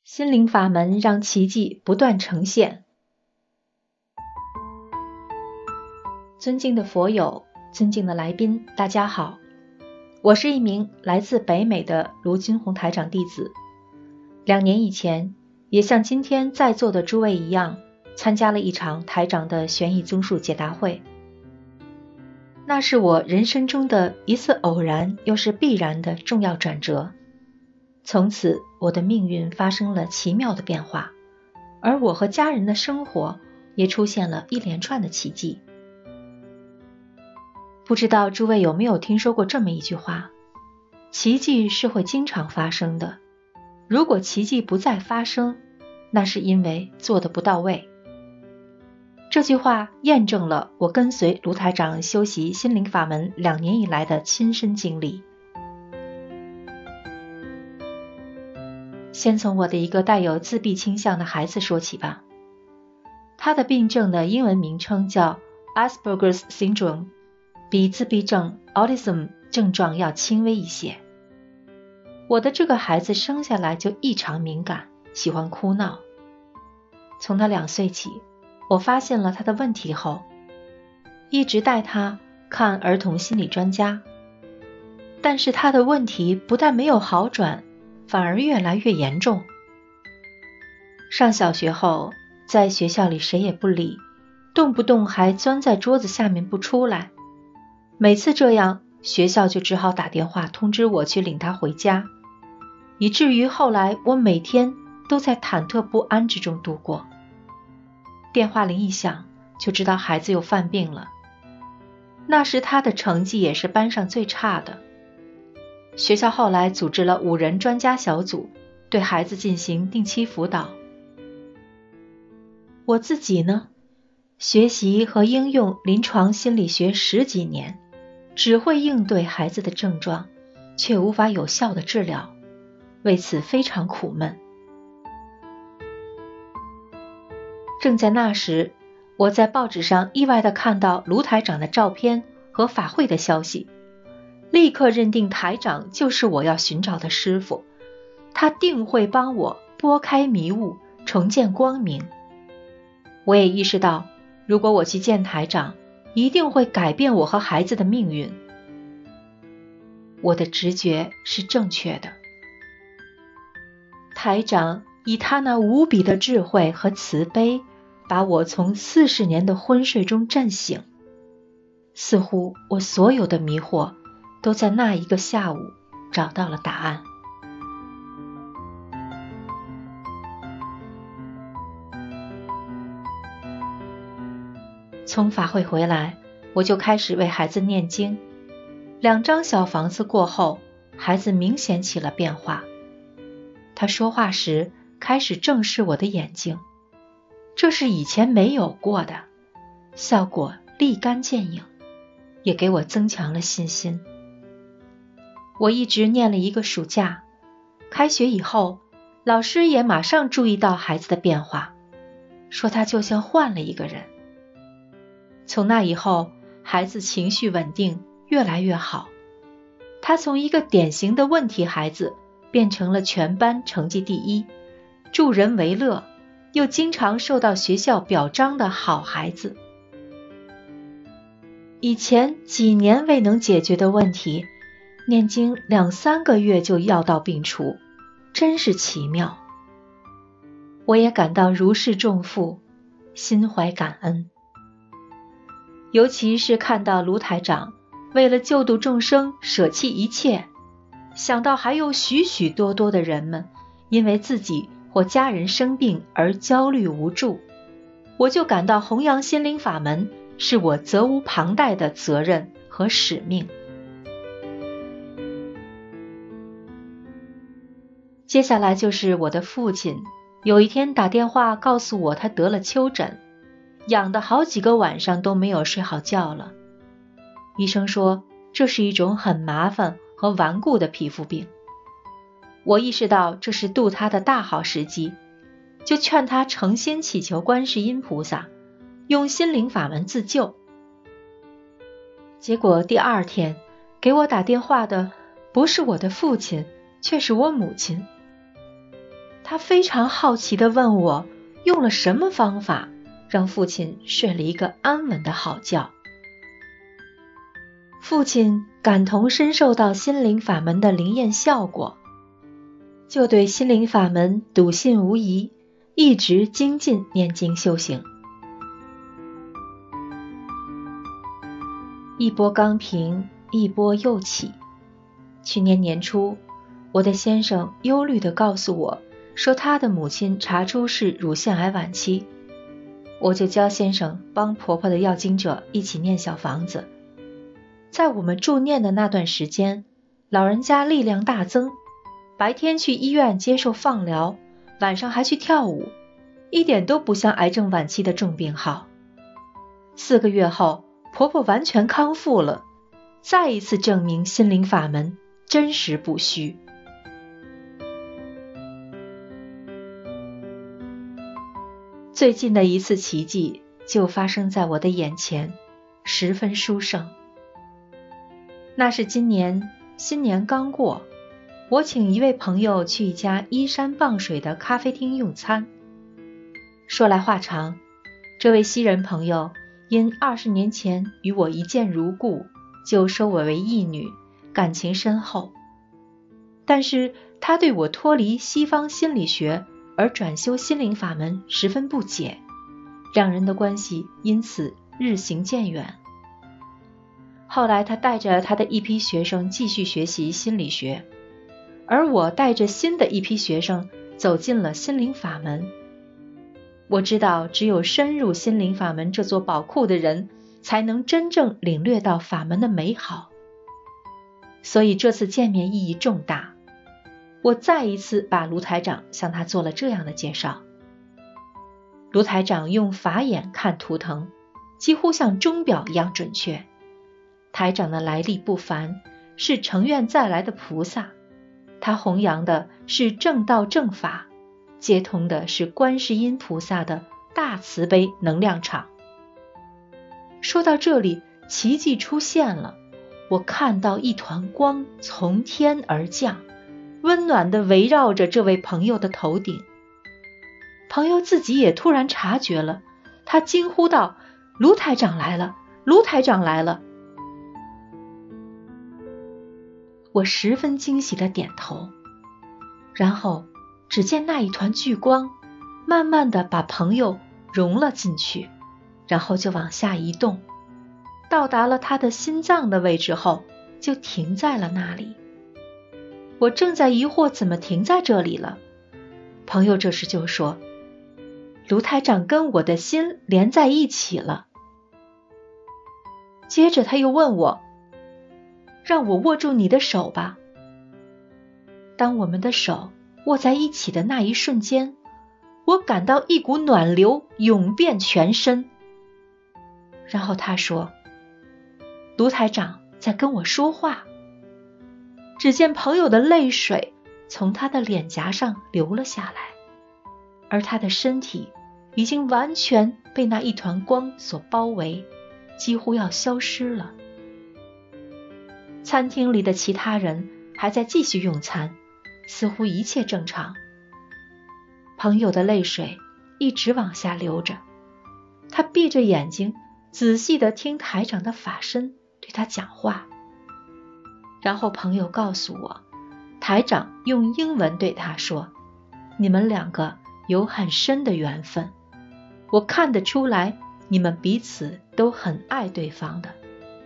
心灵法门让奇迹不断呈现。尊敬的佛友，尊敬的来宾，大家好，我是一名来自北美的卢军宏台长弟子。2年以前，也像今天在座的诸位一样，参加了一场台长的悬疑综述解答会。那是我人生中的一次偶然又是必然的重要转折。从此，我的命运发生了奇妙的变化，而我和家人的生活也出现了一连串的奇迹。不知道诸位有没有听说过这么一句话：奇迹是会经常发生的，如果奇迹不再发生，那是因为做得不到位。这句话验证了我跟随卢台长修习心灵法门2年以来的亲身经历。先从我的一个带有自闭倾向的孩子说起吧。他的病症的英文名称叫 Asperger's Syndrome， 比自闭症 Autism 症状要轻微一些。我的这个孩子生下来就异常敏感，喜欢哭闹。从他2岁起，我发现了他的问题后，一直带他看儿童心理专家。但是他的问题不但没有好转，反而越来越严重。上小学后，在学校里谁也不理，动不动还钻在桌子下面不出来。每次这样，学校就只好打电话通知我去领他回家，以至于后来我每天都在忐忑不安之中度过。电话铃一响，就知道孩子又犯病了。那时他的成绩也是班上最差的。学校后来组织了5人专家小组，对孩子进行定期辅导。我自己呢，学习和应用临床心理学10几年，只会应对孩子的症状，却无法有效的治疗，为此非常苦闷。正在那时，我在报纸上意外地看到卢台长的照片和法会的消息，立刻认定台长就是我要寻找的师父，他定会帮我拨开迷雾，重见光明。我也意识到，如果我去见台长，一定会改变我和孩子的命运。我的直觉是正确的。台长以他那无比的智慧和慈悲，把我从40年的昏睡中震醒。似乎我所有的迷惑都在那一个下午找到了答案。从法会回来，我就开始为孩子念经。2张小房子过后，孩子明显起了变化。他说话时开始正视我的眼睛，这是以前没有过的，效果立竿见影，也给我增强了信心。我一直念了1个暑假，开学以后，老师也马上注意到孩子的变化，说他就像换了一个人。从那以后，孩子情绪稳定，越来越好。他从一个典型的问题孩子，变成了全班成绩第1，助人为乐，又经常受到学校表彰的好孩子。以前几年未能解决的问题，念经2、3个月就药到病除，真是奇妙。我也感到如释重负，心怀感恩。尤其是看到卢台长为了救度众生舍弃一切，想到还有许许多多的人们因为自己或家人生病而焦虑无助，我就感到弘扬心灵法门是我责无旁贷的责任和使命。接下来就是我的父亲，有一天打电话告诉我他得了丘疹，养的好几个晚上都没有睡好觉了。医生说这是一种很麻烦和顽固的皮肤病。我意识到这是度他的大好时机，就劝他诚心祈求观世音菩萨，用心灵法门自救。结果第2天给我打电话的不是我的父亲，却是我母亲。 他非常好奇地问我用了什么方法让父亲睡了一个安稳的好觉。父亲感同身受到心灵法门的灵验效果，就对心灵法门笃信无疑，一直精进念经修行。一波刚平，一波又起。去年年初，我的先生忧虑地告诉我说他的母亲查出是乳腺癌晚期，我就教先生帮婆婆的要经者一起念小房子。在我们助念的那段时间，老人家力量大增，白天去医院接受放疗，晚上还去跳舞，一点都不像癌症晚期的重病号。4个月后，婆婆完全康复了，再一次证明心灵法门真实不虚。最近的一次奇迹就发生在我的眼前，十分殊胜。那是今年新年刚过，我请一位朋友去一家依山傍水的咖啡厅用餐。说来话长，这位西人朋友因20年前与我一见如故，就收我为义女，感情深厚。但是他对我脱离西方心理学而转修心灵法门十分不解，两人的关系因此日行渐远。后来他带着他的一批学生继续学习心理学，而我带着新的一批学生走进了心灵法门。我知道只有深入心灵法门这座宝库的人，才能真正领略到法门的美好。所以这次见面意义重大。我再一次把卢台长向他做了这样的介绍。卢台长用法眼看图腾，几乎像钟表一样准确。台长的来历不凡，是成愿再来的菩萨，他弘扬的是正道正法，接通的是观世音菩萨的大慈悲能量场。说到这里，奇迹出现了，我看到一团光从天而降，温暖地围绕着这位朋友的头顶。朋友自己也突然察觉了，他惊呼道：卢台长来了，卢台长来了。我十分惊喜地点头，然后只见那一团聚光慢慢地把朋友融了进去，然后就往下移动，到达了他的心脏的位置后就停在了那里。我正在疑惑怎么停在这里了，朋友这时就说：卢台长跟我的心连在一起了。接着他又问我：让我握住你的手吧。当我们的手握在一起的那一瞬间，我感到一股暖流涌遍全身。然后他说：卢台长在跟我说话。只见朋友的泪水从他的脸颊上流了下来，而他的身体已经完全被那一团光所包围，几乎要消失了。餐厅里的其他人还在继续用餐，似乎一切正常。朋友的泪水一直往下流着，他闭着眼睛仔细地听台长的法身对他讲话。然后朋友告诉我，台长用英文对他说：你们两个有很深的缘分，我看得出来你们彼此都很爱对方的。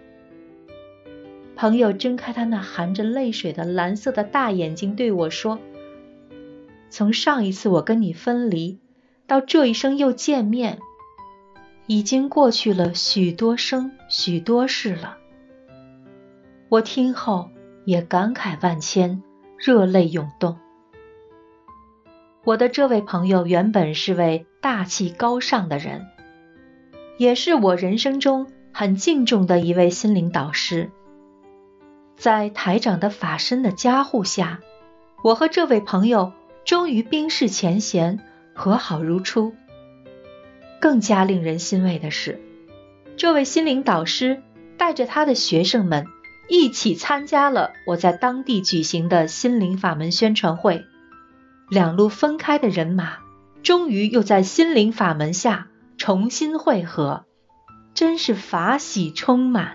朋友睁开他那含着泪水的蓝色的大眼睛对我说：从上一次我跟你分离到这一生又见面，已经过去了许多生许多世了。我听后也感慨万千，热泪涌动。我的这位朋友原本是位大气高尚的人，也是我人生中很敬重的一位心灵导师。在台长的法身的加护下，我和这位朋友终于冰释前嫌，和好如初。更加令人欣慰的是，这位心灵导师带着他的学生们一起参加了我在当地举行的心灵法门宣传会， 两路分开的人马终于又在心灵法门下重新会合，真是法喜充满。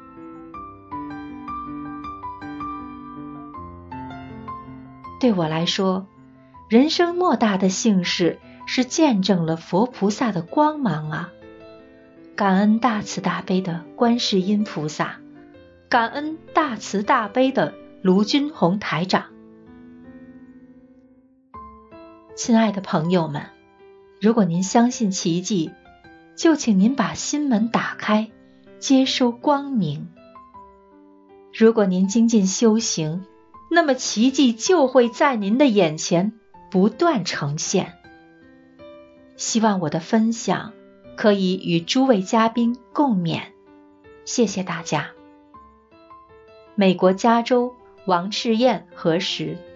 对我来说，人生莫大的幸事是见证了佛菩萨的光芒啊！感恩大慈大悲的观世音菩萨，感恩大慈大悲的卢军宏台长。亲爱的朋友们，如果您相信奇迹，就请您把心门打开，接收光明。如果您精进修行，那么奇迹就会在您的眼前不断呈现。希望我的分享可以与诸位嘉宾共勉，谢谢大家。美国加州王赤燕核实。